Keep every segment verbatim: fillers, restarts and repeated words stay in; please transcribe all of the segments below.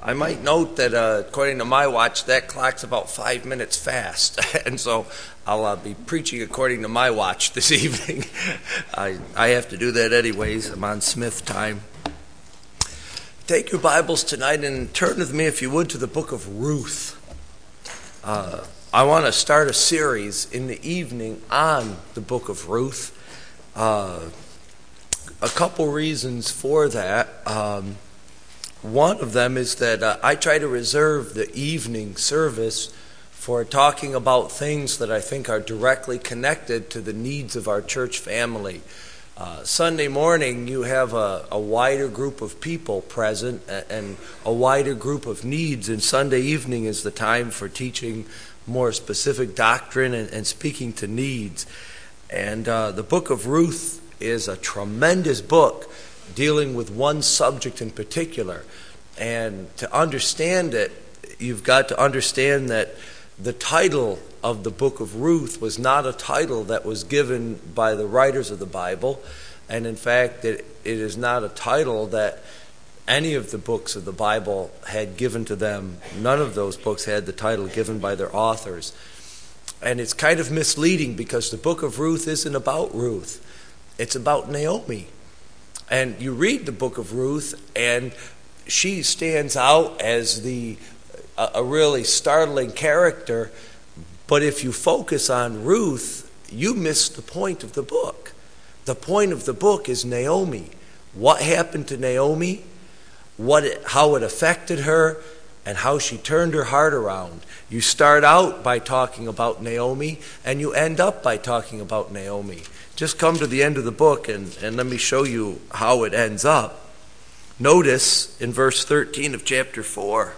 I might note that uh, according to my watch, that clock's about five minutes fast. And so I'll uh, be preaching according to my watch this evening. I, I have to do that anyways. I'm on Smith time. Take your Bibles tonight and turn with me, if you would, to the book of Ruth. Uh, I want to start a series in the evening on the book of Ruth. Uh, a couple reasons for that. Um, one of them is that uh, I try to reserve the evening service for talking about things that I think are directly connected to the needs of our church family. Uh, Sunday morning, you have a, a wider group of people present and, and a wider group of needs, and Sunday evening is the time for teaching more specific doctrine and, and speaking to needs. And uh, the book of Ruth is a tremendous book dealing with one subject in particular. And to understand it, you've got to understand that the title of the book of Ruth was not a title that was given by the writers of the Bible. And in fact, it, it is not a title that any of the books of the Bible had given to them. None of those books had the title given by their authors. And it's kind of misleading because the book of Ruth isn't about Ruth. It's about Naomi. And you read the book of Ruth, and she stands out as the a, a really startling character. But if you focus on Ruth, you miss the point of the book. The point of the book is Naomi. What happened to Naomi, what it, how it affected her, and how she turned her heart around. You start out by talking about Naomi, and you end up by talking about Naomi. Just come to the end of the book, and, and let me show you how it ends up. Notice in verse thirteen of chapter four.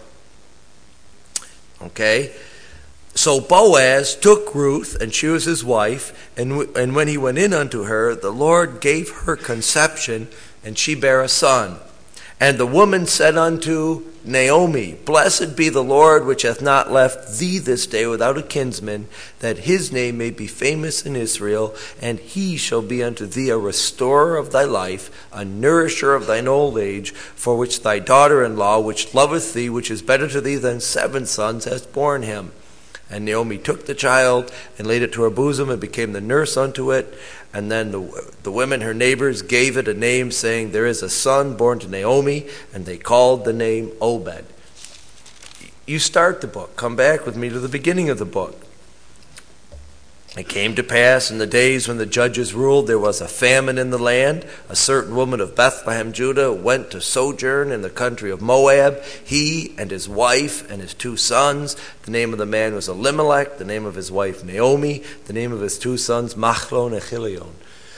Okay? So Boaz took Ruth, and she was his wife, and, w- and when he went in unto her, the Lord gave her conception, and she bare a son. And the woman said unto Naomi, Blessed be the Lord, which hath not left thee this day without a kinsman, that his name may be famous in Israel, and he shall be unto thee a restorer of thy life, a nourisher of thine old age, for which thy daughter-in-law, which loveth thee, which is better to thee than seven sons, hath borne him. And Naomi took the child and laid it to her bosom and became the nurse unto it. And then the, the women, her neighbors, gave it a name, saying, There is a son born to Naomi, and they called the name Obed. You start the book. Come back with me to the beginning of the book. It came to pass in the days when the judges ruled, there was a famine in the land. A certain woman of Bethlehem, Judah, went to sojourn in the country of Moab, he and his wife and his two sons. The name of the man was Elimelech, the name of his wife Naomi, the name of his two sons Machlon and Chilion.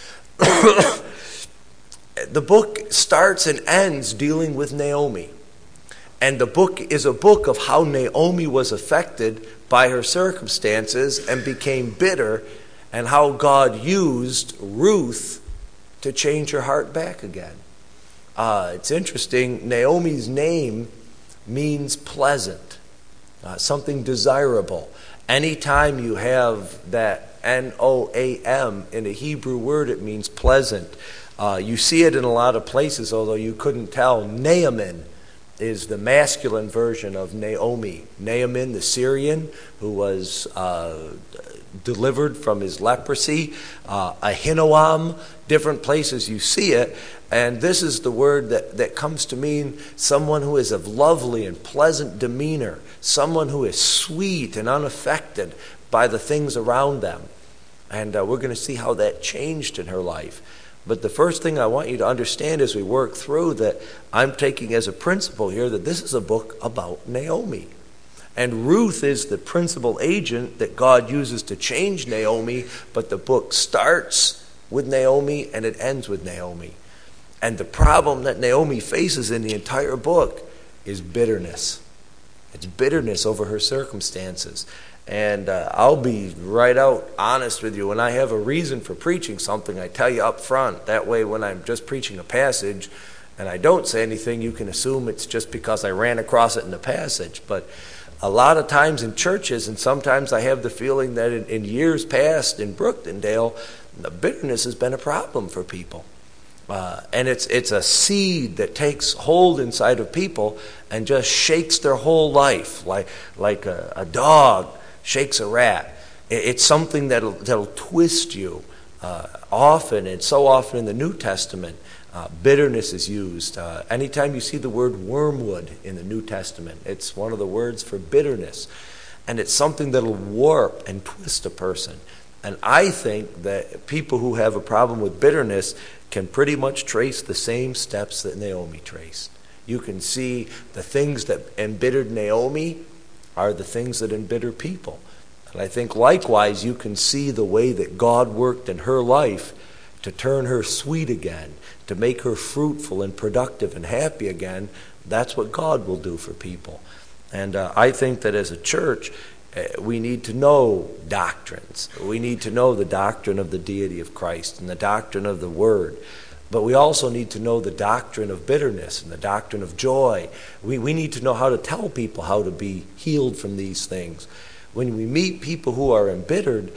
The book starts and ends dealing with Naomi. And the book is a book of how Naomi was affected by her circumstances and became bitter, and how God used Ruth to change her heart back again. Uh, it's interesting, Naomi's name means pleasant, uh, something desirable. Anytime you have that N O A M in a Hebrew word, it means pleasant. Uh, you see it in a lot of places, although you couldn't tell. Naaman is the masculine version of Naomi. Naaman, the Syrian, who was uh, delivered from his leprosy. Uh, Ahinoam, different places you see it. And this is the word that, that comes to mean someone who is of lovely and pleasant demeanor, someone who is sweet and unaffected by the things around them. And uh, we're going to see how that changed in her life. But the first thing I want you to understand as we work through that I'm taking as a principle here that this is a book about Naomi. And Ruth is the principal agent that God uses to change Naomi, but the book starts with Naomi and it ends with Naomi. And the problem that Naomi faces in the entire book is bitterness. It's bitterness over her circumstances. And uh, I'll be right out honest with you. When I have a reason for preaching something, I tell you up front. That way, when I'm just preaching a passage and I don't say anything, you can assume it's just because I ran across it in the passage. But a lot of times in churches, and sometimes I have the feeling that in, in years past in Brooktondale, the bitterness has been a problem for people. Uh, and it's it's a seed that takes hold inside of people and just shakes their whole life, like like a, a dog shakes a rat. It, it's something that'll that'll twist you. Uh, often, and so often in the New Testament, uh, bitterness is used. Uh, anytime you see the word wormwood in the New Testament, it's one of the words for bitterness, and it's something that'll warp and twist a person. And I think that people who have a problem with bitterness can pretty much trace the same steps that Naomi traced. You can see the things that embittered Naomi are the things that embitter people. And I think likewise you can see the way that God worked in her life to turn her sweet again, to make her fruitful and productive and happy again. That's what God will do for people. And uh, I think that as a church, uh, we need to know doctrines. We need to know the doctrine of the deity of Christ and the doctrine of the Word. But we also need to know the doctrine of bitterness and the doctrine of joy. We, we need to know how to tell people how to be healed from these things. When we meet people who are embittered,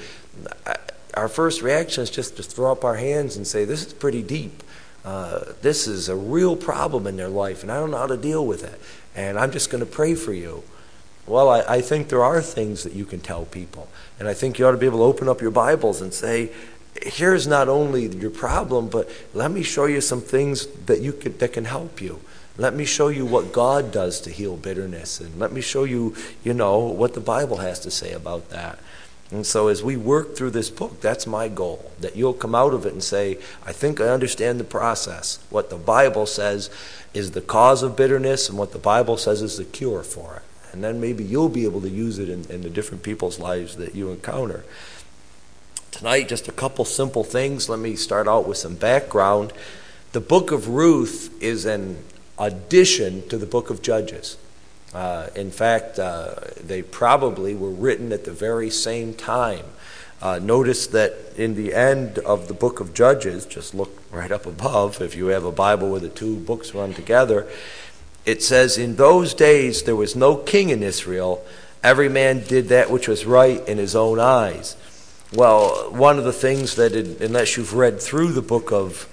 our first reaction is just to throw up our hands and say, this is pretty deep. Uh, this is a real problem in their life, and I don't know how to deal with it. And I'm just going to pray for you. Well, I, I think there are things that you can tell people. And I think you ought to be able to open up your Bibles and say, here's not only your problem, but let me show you some things that you could, that can help you. Let me show you what God does to heal bitterness. And let me show you, you know, what the Bible has to say about that. And so as we work through this book, that's my goal, that you'll come out of it and say, I think I understand the process. What the Bible says is the cause of bitterness, and what the Bible says is the cure for it. And then maybe you'll be able to use it in, in the different people's lives that you encounter. Tonight, just a couple simple things. Let me start out with some background. The book of Ruth is an addition to the book of Judges. Uh, in fact, uh, they probably were written at the very same time. Uh, notice that in the end of the book of Judges, just look right up above, if you have a Bible where the two books run together, it says, in those days there was no king in Israel. Every man did that which was right in his own eyes. Well, one of the things that, it, unless you've read through the book of,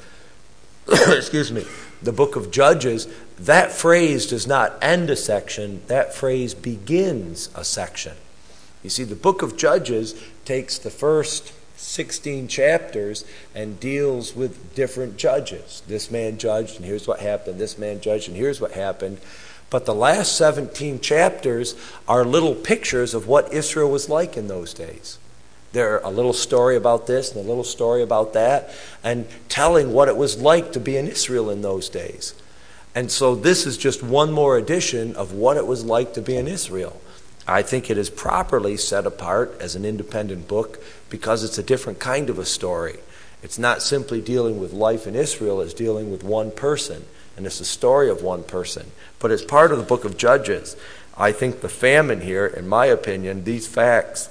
excuse me, the book of Judges, that phrase does not end a section. That phrase begins a section. You see, the book of Judges takes the first sixteen chapters and deals with different judges. This man judged, and here's what happened. This man judged, and here's what happened. But the last seventeen chapters are little pictures of what Israel was like in those days. They're a little story about this and a little story about that, and telling what it was like to be in Israel in those days. And so this is just one more edition of what it was like to be in Israel. I think it is properly set apart as an independent book because it's a different kind of a story. It's not simply dealing with life in Israel, it's dealing with one person, and it's the story of one person. But as part of the book of Judges, I think the famine here, in my opinion, these facts,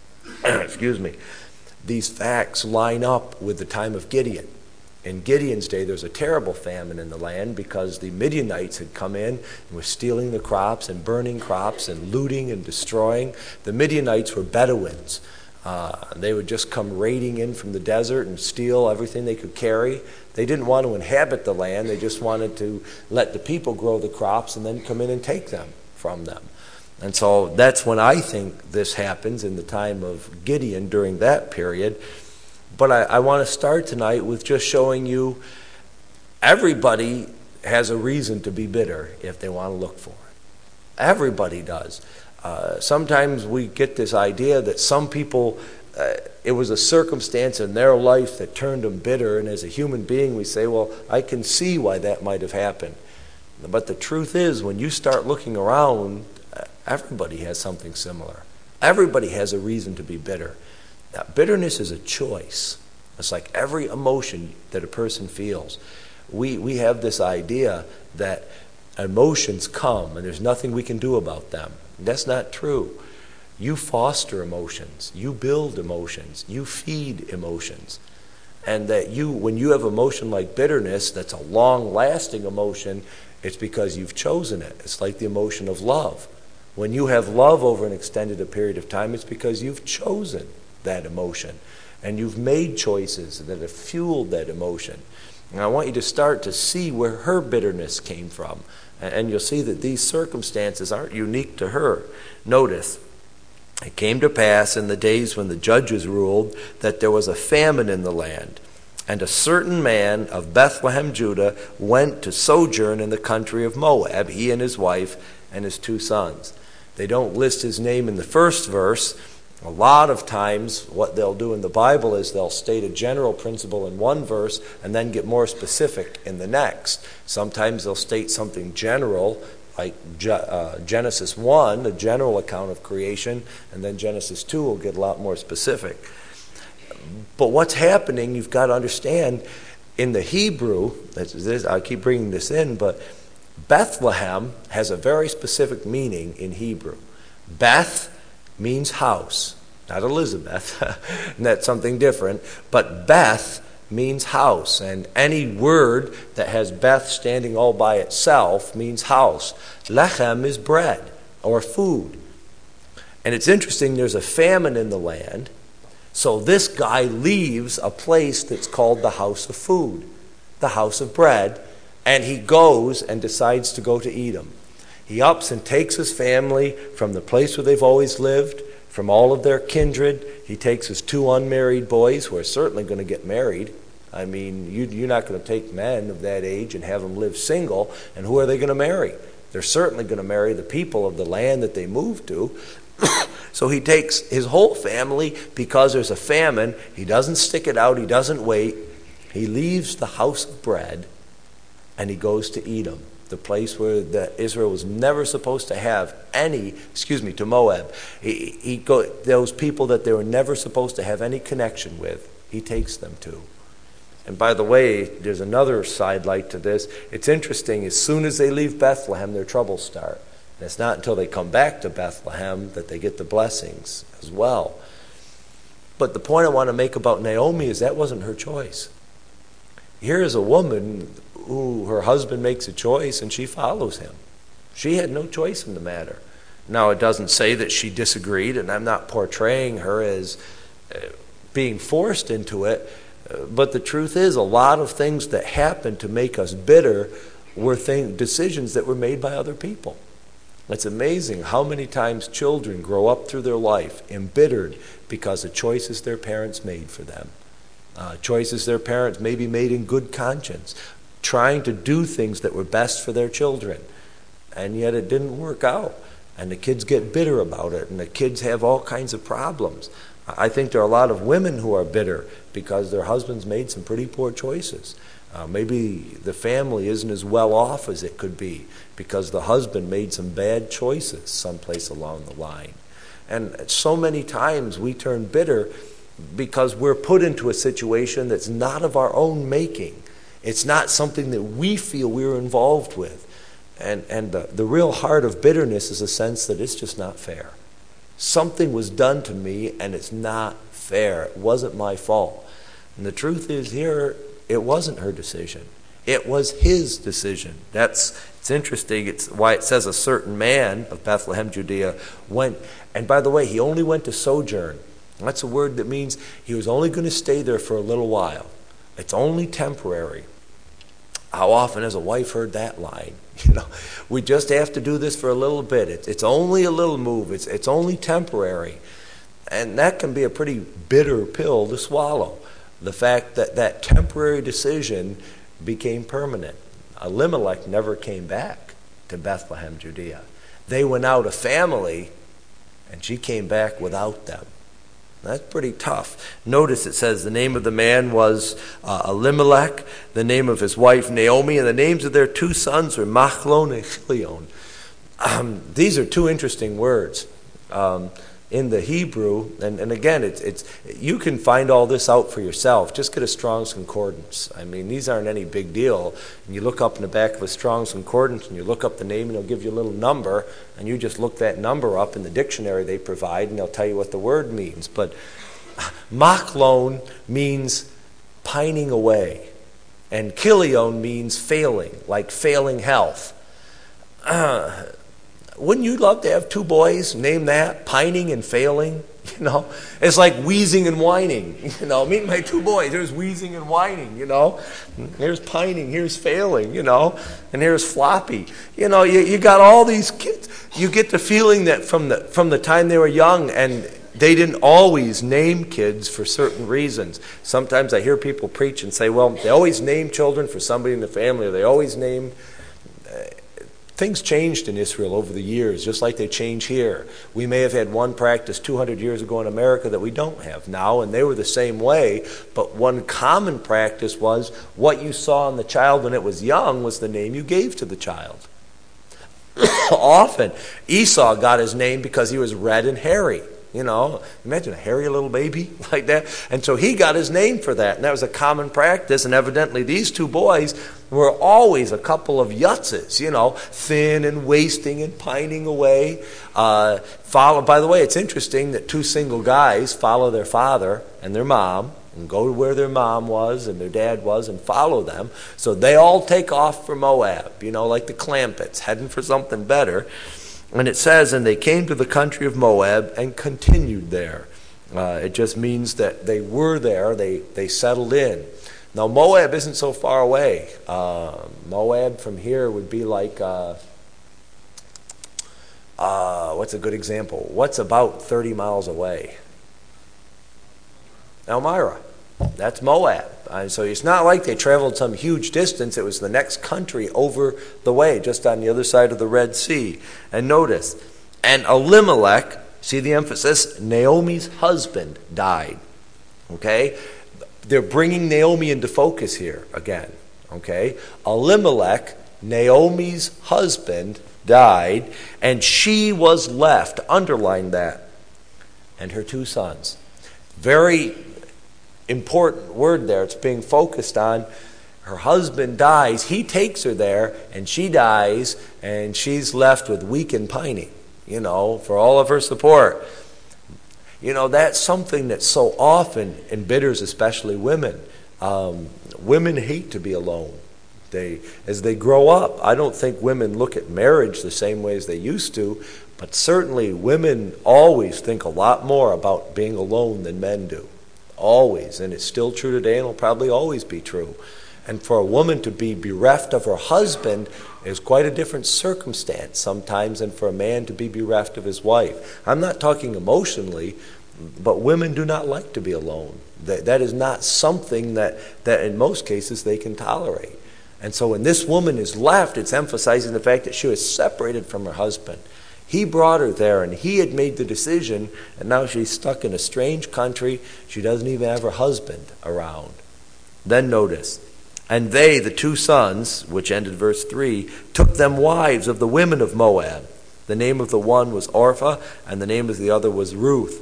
excuse me, these facts line up with the time of Gideon. In Gideon's day, there was a terrible famine in the land because the Midianites had come in and were stealing the crops and burning crops and looting and destroying. The Midianites were Bedouins. Uh, they would just come raiding in from the desert and steal everything they could carry. They didn't want to inhabit the land. They just wanted to let the people grow the crops and then come in and take them from them. And so that's when I think this happens, in the time of Gideon during that period. But I, I want to start tonight with just showing you everybody has a reason to be bitter if they want to look for it. Everybody does. Uh, sometimes we get this idea that some people, uh, it was a circumstance in their life that turned them bitter, and as a human being we say, well, I can see why that might have happened. But the truth is, when you start looking around, everybody has something similar. Everybody has a reason to be bitter. Now, bitterness is a choice. It's like every emotion that a person feels. We we have this idea that emotions come and there's nothing we can do about them. That's not true. You foster emotions. You build emotions. You feed emotions. And that you, when you have emotion like bitterness, that's a long-lasting emotion, it's because you've chosen it. It's like the emotion of love. When you have love over an extended period of time, it's because you've chosen that emotion. And you've made choices that have fueled that emotion. And I want you to start to see where her bitterness came from. And you'll see that these circumstances aren't unique to her. Notice, it came to pass in the days when the judges ruled that there was a famine in the land. And a certain man of Bethlehem, Judah, went to sojourn in the country of Moab, he and his wife and his two sons. They don't list his name in the first verse. A lot of times what they'll do in the Bible is they'll state a general principle in one verse and then get more specific in the next. Sometimes they'll state something general, like uh, Genesis one, a general account of creation, and then Genesis two will get a lot more specific. But what's happening, you've got to understand, in the Hebrew, this, I keep bringing this in, but Bethlehem has a very specific meaning in Hebrew. Beth means house, not Elizabeth, and that's something different, but Beth means house, and any word that has Beth standing all by itself means house. Lechem is bread or food. And it's interesting, there's a famine in the land, so this guy leaves a place that's called the house of food, the house of bread, and he goes and decides to go to Edom. He ups and takes his family from the place where they've always lived, from all of their kindred. He takes his two unmarried boys, who are certainly going to get married. I mean, you, you're not going to take men of that age and have them live single, and who are they going to marry? They're certainly going to marry the people of the land that they moved to. So he takes his whole family because there's a famine. He doesn't stick it out. He doesn't wait. He leaves the house of bread and he goes to Edom, the place where the, Israel was never supposed to have any, excuse me, to Moab. He, he go, those people that they were never supposed to have any connection with, he takes them to. And by the way, there's another sidelight to this. It's interesting, as soon as they leave Bethlehem, their troubles start. And it's not until they come back to Bethlehem that they get the blessings as well. But the point I want to make about Naomi is that wasn't her choice. Here is a woman who her husband makes a choice and she follows him. She had no choice in the matter. Now, it doesn't say that she disagreed, and I'm not portraying her as uh, being forced into it, uh, but the truth is a lot of things that happen to make us bitter were thing, decisions that were made by other people. It's amazing how many times children grow up through their life embittered because of choices their parents made for them. Uh, choices their parents maybe made in good conscience, trying to do things that were best for their children. And yet it didn't work out. And the kids get bitter about it, and the kids have all kinds of problems. I think there are a lot of women who are bitter because their husbands made some pretty poor choices. Uh, maybe the family isn't as well off as it could be because the husband made some bad choices someplace along the line. And so many times we turn bitter because we're put into a situation that's not of our own making. It's not something that we feel we're involved with. And, and the, the real heart of bitterness is a sense that it's just not fair. Something was done to me and it's not fair. It wasn't my fault. And the truth is here, it wasn't her decision. It was his decision. That's it's interesting. It's why it says a certain man of Bethlehem, Judea, went. And by the way, he only went to sojourn. That's a word that means he was only going to stay there for a little while. It's only temporary. How often has a wife heard that line? You know, we just have to do this for a little bit. It's, it's only a little move. It's, it's only temporary. And that can be a pretty bitter pill to swallow. The fact that that temporary decision became permanent. Elimelech never came back to Bethlehem, Judea. They went out a family, and she came back without them. That's pretty tough. Notice it says the name of the man was uh, Elimelech, the name of his wife Naomi, and the names of their two sons were Machlon and Chilion. Um, these are two interesting words um, in the Hebrew, and, and again, it's it's you can find all this out for yourself. Just get a Strong's Concordance. I mean, these aren't any big deal. And you look up in the back of a Strong's Concordance, and you look up the name, and it'll give you a little number, and you just look that number up in the dictionary they provide, and they'll tell you what the word means. But Machlon means pining away, and Chilion means failing, like failing health. Uh, Wouldn't you love to have two boys, name that, pining and failing? You know, it's like wheezing and whining. You know, meet my two boys. There's wheezing and whining. You know, here's pining. Here's failing. You know, and here's floppy. You know, you you got all these kids. You get the feeling that from the from the time they were young, and they didn't always name kids for certain reasons. Sometimes I hear people preach and say, well, they always name children for somebody in the family, or they always name. Things changed in Israel over the years, just like they change here. We may have had one practice two hundred years ago in America that we don't have now, and they were the same way. But one common practice was what you saw in the child when it was young was the name you gave to the child. Often, Esau got his name because he was red and hairy. You know, imagine a hairy little baby like that. And so he got his name for that. And that was a common practice. And evidently these two boys were always a couple of yutzes, you know, thin and wasting and pining away. Uh, follow, by the way, it's interesting that two single guys follow their father and their mom and go to where their mom was and their dad was and follow them. So they all take off for Moab, you know, like the Clampetts, heading for something better. And it says, and they came to the country of Moab and continued there. Uh, it just means that they were there, they, they settled in. Now, Moab isn't so far away. Uh, Moab from here would be like, uh, uh, what's a good example? What's about thirty miles away? Elmira. That's Moab. Uh, so it's not like they traveled some huge distance. It was the next country over the way, just on the other side of the Red Sea. And notice, and Elimelech, see the emphasis? Naomi's husband died. Okay? They're bringing Naomi into focus here again. Okay? Elimelech, Naomi's husband, died, and she was left. Underline that. And her two sons. Very important word there. It's being focused on. Her husband dies. He takes her there, and she dies, and she's left with weak and pining, you know, for all of her support. You know, that's something that so often embitters especially women. Um, women hate to be alone. They, as they grow up, I don't think women look at marriage the same way as they used to, but certainly women always think a lot more about being alone than men do. Always. And it's still true today, and will probably always be true. And for a woman to be bereft of her husband is quite a different circumstance sometimes than for a man to be bereft of his wife. I'm not talking emotionally, but women do not like to be alone. That, that is not something that, that in most cases they can tolerate. And so when this woman is left, it's emphasizing the fact that she was separated from her husband. He brought her there, and he had made the decision, and now she's stuck in a strange country. She doesn't even have her husband around. Then notice, and they, the two sons, which ended verse three, took them wives of the women of Moab. The name of the one was Orpah, and the name of the other was Ruth.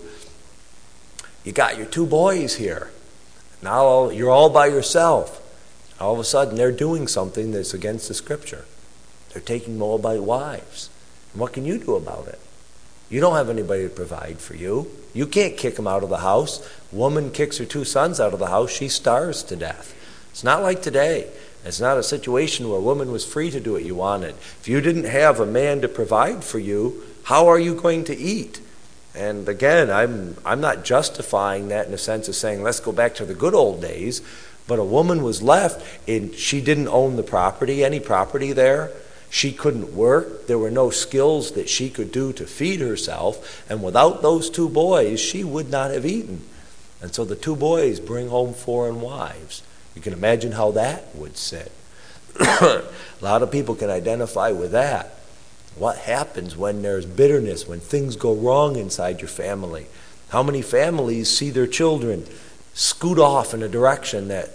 You got your two boys here. Now you're all by yourself. All of a sudden, they're doing something that's against the Scripture. They're taking Moabite wives. And what can you do about it? You don't have anybody to provide for you. You can't kick them out of the house. Woman kicks her two sons out of the house, she starves to death. It's not like today. It's not a situation where a woman was free to do what you wanted. If you didn't have a man to provide for you, how are you going to eat? And again, I'm I'm not justifying that in the sense of saying, let's go back to the good old days. But a woman was left, and she didn't own the property, any property there. She couldn't work. There were no skills that she could do to feed herself. And without those two boys, she would not have eaten. And so the two boys bring home foreign wives. You can imagine how that would sit. A lot of people can identify with that. What happens when there's bitterness, when things go wrong inside your family? How many families see their children scoot off in a direction that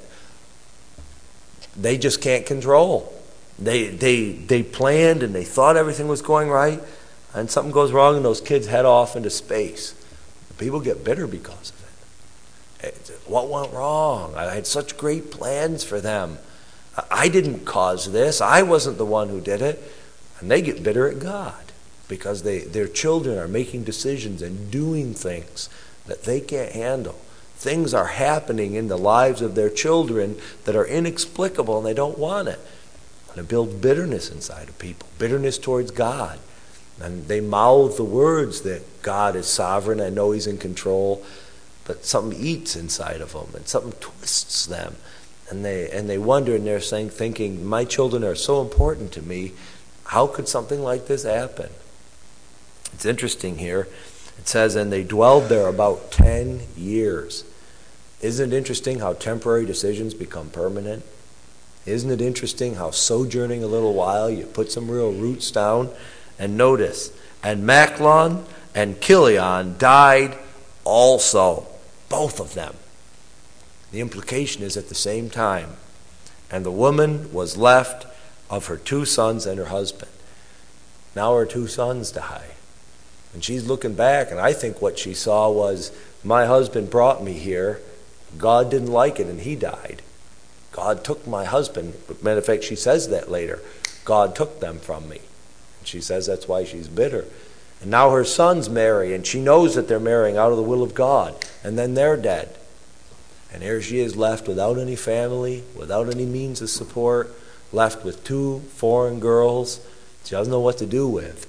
they just can't control? They they they planned and they thought everything was going right, and something goes wrong and those kids head off into space. People get bitter because of it. What went wrong? I had such great plans for them. I didn't cause this. I wasn't the one who did it. And they get bitter at God because they their children are making decisions and doing things that they can't handle. Things are happening in the lives of their children that are inexplicable, and they don't want it. And it builds bitterness inside of people, bitterness towards God. And they mouth the words that God is sovereign, I know he's in control, but something eats inside of them and something twists them. And they and they wonder, and they're saying, thinking, my children are so important to me. How could something like this happen? It's interesting here. It says, and they dwelled there about ten years. Isn't it interesting how temporary decisions become permanent? Isn't it interesting how sojourning a little while, you put some real roots down? And notice, and Machlon and Chilion died also, both of them. The implication is at the same time. And the woman was left of her two sons and her husband. Now her two sons die. And she's looking back, and I think what she saw was, my husband brought me here. God didn't like it, and he died. God took my husband. Matter of fact, she says that later. God took them from me. And she says that's why she's bitter. And now her sons marry, and she knows that they're marrying out of the will of God. And then they're dead. And here she is left without any family, without any means of support, left with two foreign girls she doesn't know what to do with.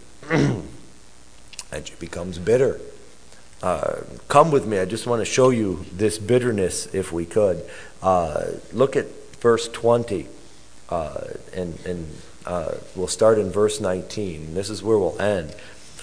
And she becomes bitter. Uh, come with me. I just want to show you this bitterness, if we could. Uh, look at verse twenty, uh, and, and uh, we'll start in verse nineteen. This is where we'll end.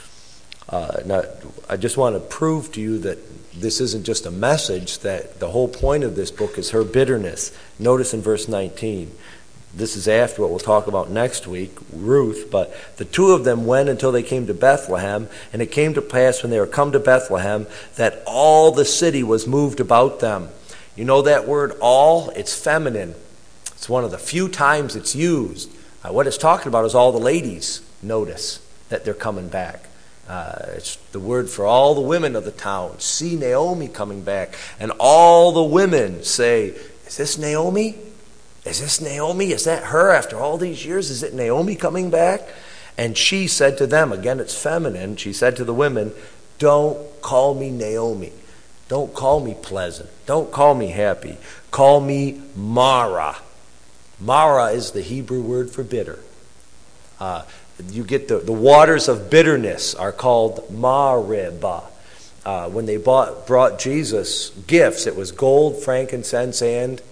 Uh, now, I just want to prove to you that this isn't just a message, that the whole point of this book is her bitterness. Notice in verse nineteen. This is after what we'll talk about next week, Ruth. But the two of them went until they came to Bethlehem. And it came to pass when they were come to Bethlehem that all the city was moved about them. You know that word all? It's feminine. It's one of the few times it's used. Uh, what it's talking about is all the ladies notice that they're coming back. Uh, it's the word for all the women of the town. See Naomi coming back. And all the women say, is this Naomi? Is this Naomi? Is that her after all these years? Is it Naomi coming back? And she said to them, again it's feminine, she said to the women, don't call me Naomi. Don't call me pleasant. Don't call me happy. Call me Mara. Mara is the Hebrew word for bitter. Uh, you get the, the waters of bitterness are called Mariba. Uh, when they bought, brought Jesus gifts, it was gold, frankincense, and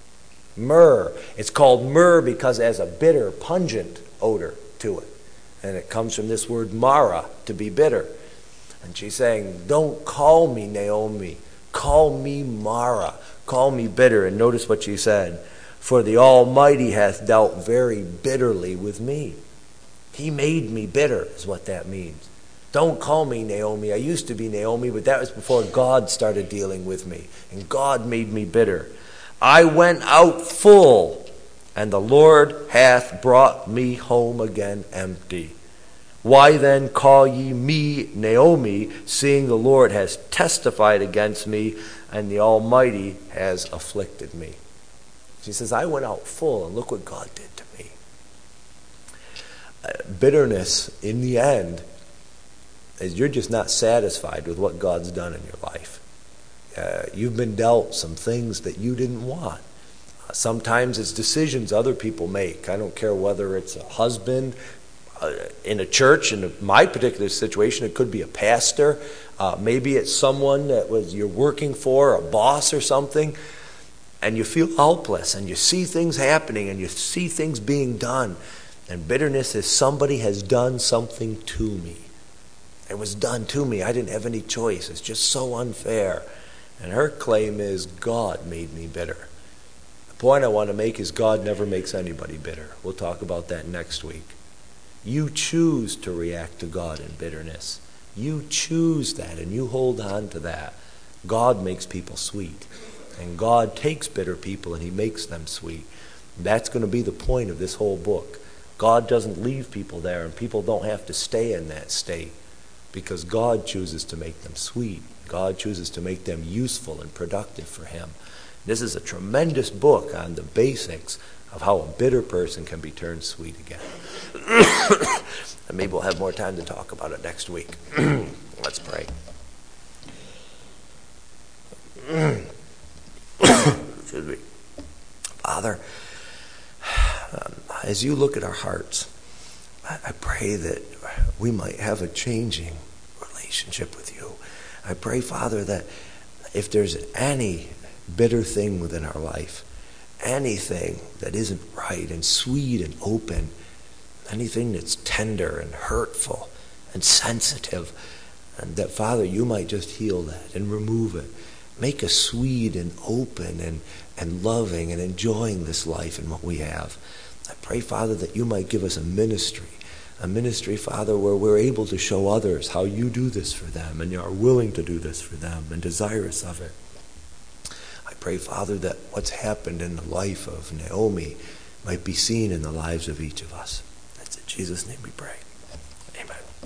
myrrh. It's called myrrh because it has a bitter, pungent odor to it. And it comes from this word Mara, to be bitter. And she's saying, don't call me Naomi. Call me Mara. Call me bitter. And notice what she said. For the Almighty hath dealt very bitterly with me. He made me bitter, is what that means. Don't call me Naomi. I used to be Naomi, but that was before God started dealing with me. And God made me bitter. I went out full, and the Lord hath brought me home again empty. Why then call ye me Naomi, seeing the Lord has testified against me, and the Almighty has afflicted me? She says, I went out full, and look what God did to me. Uh, bitterness, in the end, is you're just not satisfied with what God's done in your life. Uh, you've been dealt some things that you didn't want. Uh, sometimes it's decisions other people make. I don't care whether it's a husband uh, in a church. In my particular situation, it could be a pastor. Uh, maybe it's someone that was you're working for, a boss or something, and you feel helpless, and you see things happening, and you see things being done. And bitterness is somebody has done something to me. It was done to me. I didn't have any choice. It's just so unfair. And her claim is, God made me bitter. The point I want to make is God never makes anybody bitter. We'll talk about that next week. You choose to react to God in bitterness. You choose that, and you hold on to that. God makes people sweet. And God takes bitter people, and he makes them sweet. That's going to be the point of this whole book. God doesn't leave people there, and people don't have to stay in that state, because God chooses to make them sweet. God chooses to make them useful and productive for him. This is a tremendous book on the basics of how a bitter person can be turned sweet again. And maybe we'll have more time to talk about it next week. Let's pray. Excuse me. Father, um, as you look at our hearts, I, I pray that we might have a changing relationship with you. I pray, Father, that if there's any bitter thing within our life, anything that isn't right and sweet and open, anything that's tender and hurtful and sensitive, and that, Father, you might just heal that and remove it. Make us sweet and open and, and loving and enjoying this life and what we have. I pray, Father, that you might give us a ministry, a ministry, Father, where we're able to show others how you do this for them and you are willing to do this for them and desirous of it. I pray, Father, that what's happened in the life of Naomi might be seen in the lives of each of us. That's in Jesus' name we pray.